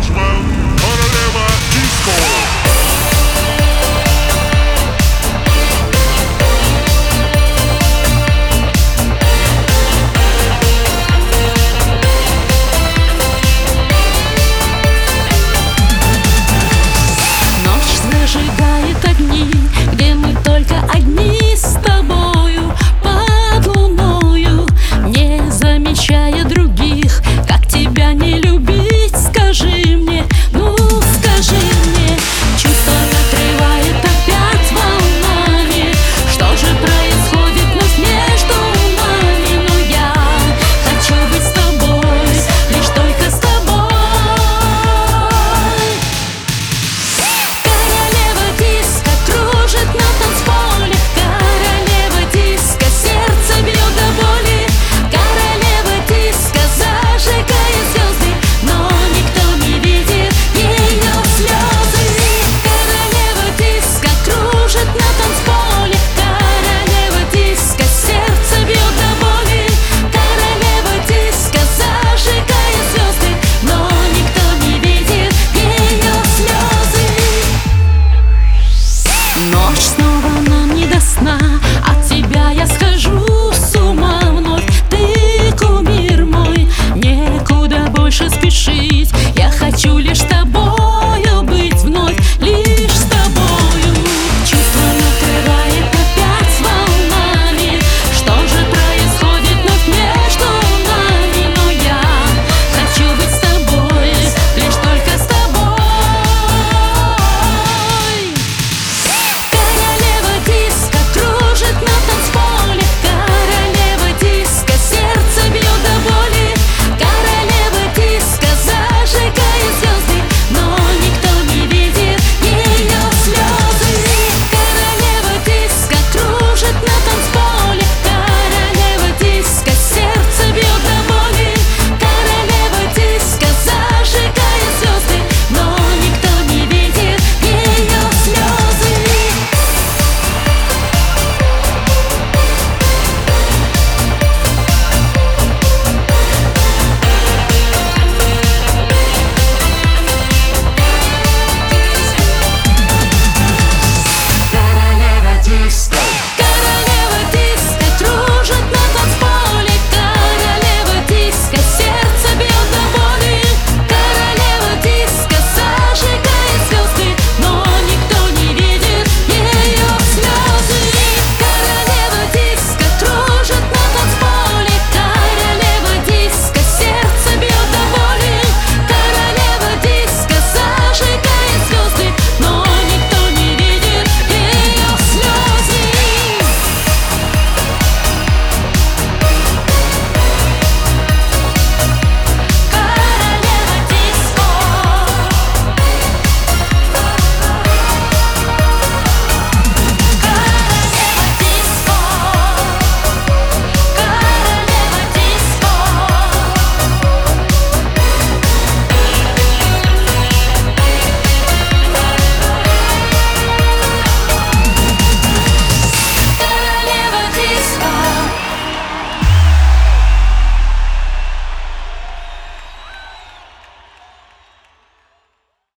Зажигает огни, где мы только одни с тобою под луною, не замечая других. Как тебя не любить, скажи мне, ну скажи мне. Чувство накрывает опять волнами. Что же происходит вновь между нами? Но я хочу быть с тобой, лишь только с тобой. На танцполе королева диска, сердце бьет до боли. Королева диска зажигает звезды, но никто не видит ее слезы. Королева диска кружит на танцполе. Королева диска, сердце бьет до боли. Королева диска зажигает звезды, но никто не видит ее слезы. Ночь снова нам не до сна, от тебя я схожу с ума вновь. Ты кумир мой, некуда больше спешить, я хочу лишь с тобой.